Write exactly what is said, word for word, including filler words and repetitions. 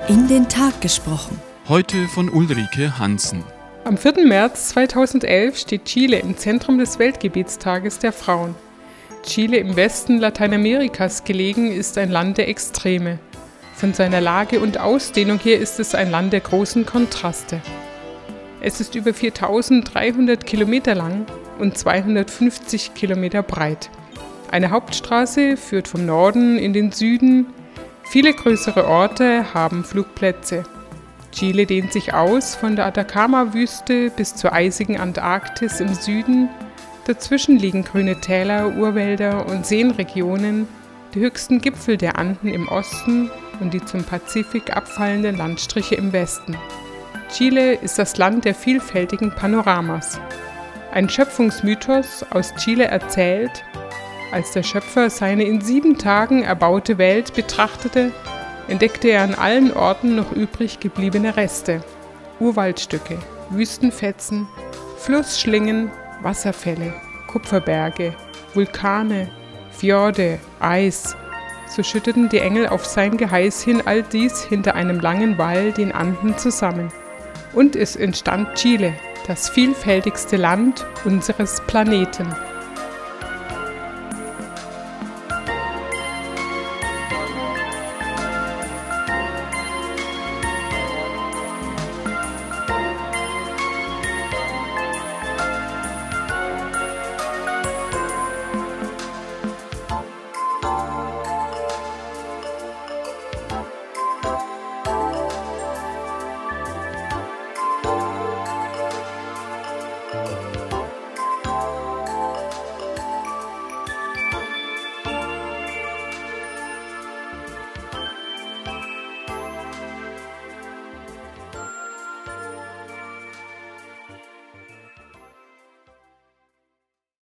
In den Tag gesprochen. Heute von Ulrike Hansen. Am vierten März zweitausendelf steht Chile im Zentrum des Weltgebietstages der Frauen. Chile, im Westen Lateinamerikas gelegen, ist ein Land der Extreme. Von seiner Lage und Ausdehnung her ist es ein Land der großen Kontraste. Es ist über viertausenddreihundert Kilometer lang und zweihundertfünfzig Kilometer breit. Eine Hauptstraße führt vom Norden in den Süden. Viele größere Orte haben Flugplätze. Chile dehnt sich aus von der Atacama-Wüste bis zur eisigen Antarktis im Süden. Dazwischen liegen grüne Täler, Urwälder und Seenregionen, die höchsten Gipfel der Anden im Osten und die zum Pazifik abfallenden Landstriche im Westen. Chile ist das Land der vielfältigen Panoramas. Ein Schöpfungsmythos aus Chile erzählt, als der Schöpfer seine in sieben Tagen erbaute Welt betrachtete, entdeckte er an allen Orten noch übrig gebliebene Reste. Urwaldstücke, Wüstenfetzen, Flussschlingen, Wasserfälle, Kupferberge, Vulkane, Fjorde, Eis. So schütteten die Engel auf sein Geheiß hin all dies hinter einem langen Wall, den Anden, zusammen. Und es entstand Chile, das vielfältigste Land unseres Planeten.